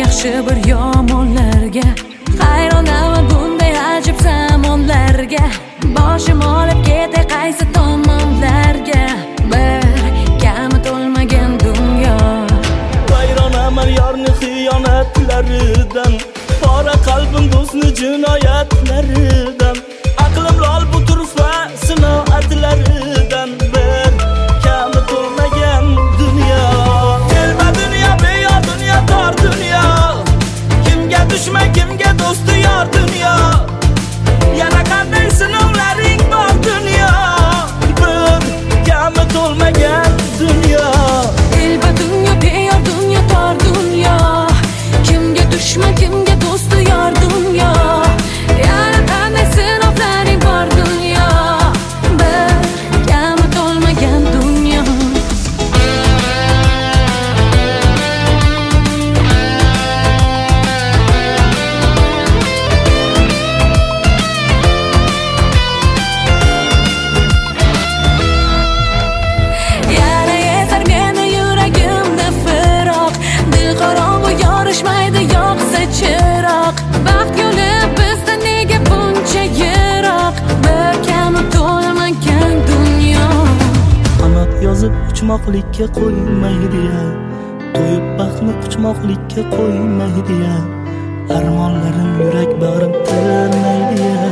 yaxshi bir yomonlarga, hayronaman bunday ajib zamonlarga. Boshim olib ketay qaysi tomonlarga, bir kami to'lmagan dunyo. Hayronaman yorni xiyonatlaridan, pora qalbim do'stni jinoyatlaridan. Aqlim lol bu turfa sinoatlaridan, bir kami to'lmagan dunyo. Telba dunyo, beyor dunyo, tor dunyo. Kimga dushman, kimga do'sti yor dunyo. Yana qanday sinovlaring bor dunyo, bir kami to'lmagan dunyo. Telba dunyo, beyor dunyo, tor dunyo. Kimga dushman, kimga do'sti yor dunyo. Yana qanday sinovlaring bor dunyo, bir kami to'lmagan dunyo. Yana yetar meni yuragimda firoq, dil qorong'u yorishmaydi yoqsa chiroq. Baxt yo'li bizdan nega buncha yiroq, bir kami to'lmagan dunyo. Qanot yozib uchmoqlikka qo'ymaydi-ya, to'yib baxtni quchmoqlikka qo'ymaydi-ya. Armonlarim yurak bag'rim tirmaydi-ya.